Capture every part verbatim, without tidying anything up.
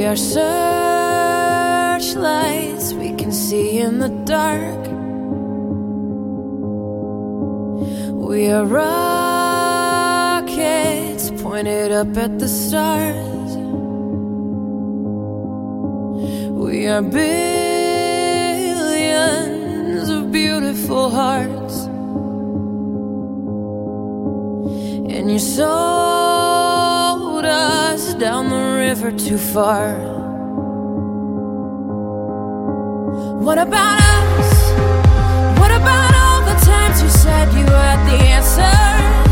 are searchlights we can see in the dark. We are rockets pointed up at the stars. We are billions of beautiful hearts. And you sold us down the river too far. What about us? What about all the times you said you had the answers?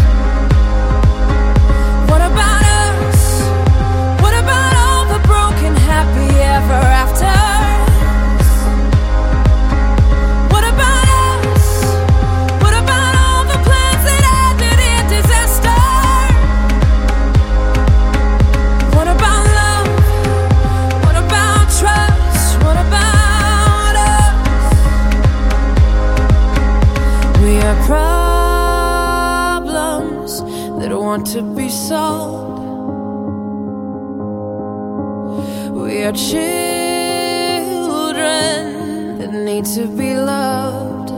What about us? What about all the broken happy ever afters? What about us? What about all the plans that ended in disaster? What about love? What about trust? What about us? We are problems that want to be solved. We are children that need to be loved.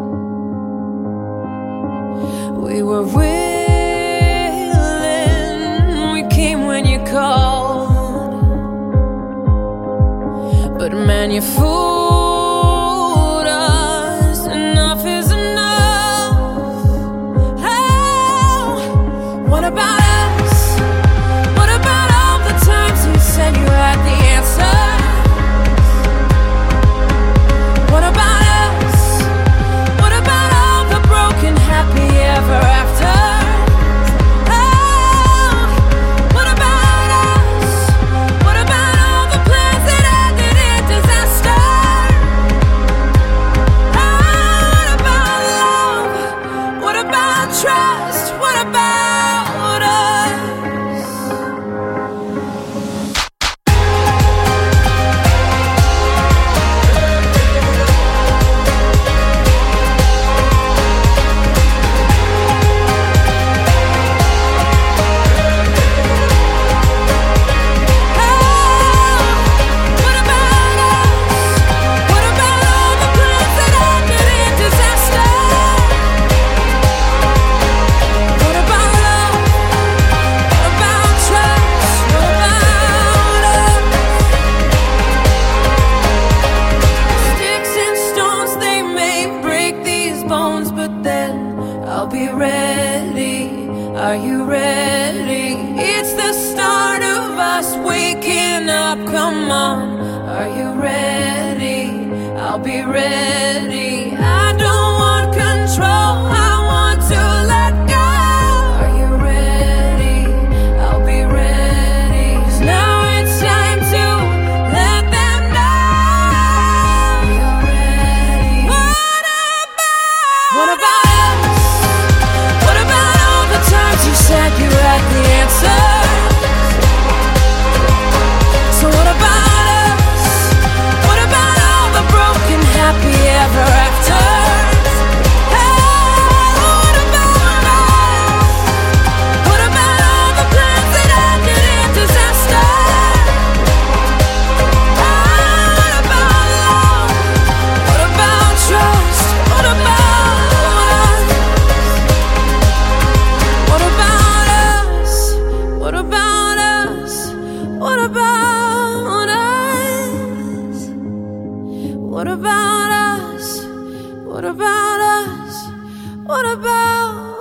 We were willing, we came when you called. But man, you fooled us. Enough is enough. Oh, what about us? What about all the times you said you had the answers? What about us? What about all the broken happy ever afters? Oh, what about us? What about all the plans that ended in disaster? Oh, what about love? What about trust? What about us? What about us? What about all the plans that ended in disaster? What about love? What about trust? What about us? Sticks and stones, they may break these bones, but then I'll be ready. Are you ready? It's the start of us waking up. Come on, are you ready? I'll be ready. I don't want control, I want to let go. Are you ready? I'll be ready. 'Cause now it's time to let them know you're ready. What about? What about us? What about all the times you said you had the answers? So what about us? What about all the broken happy ever afters? Hey, what about us? What about all the plans that ended in disaster? Oh, what about love? What about trust? What about us? What about us? What about us? What about us? What about us? What about us? What about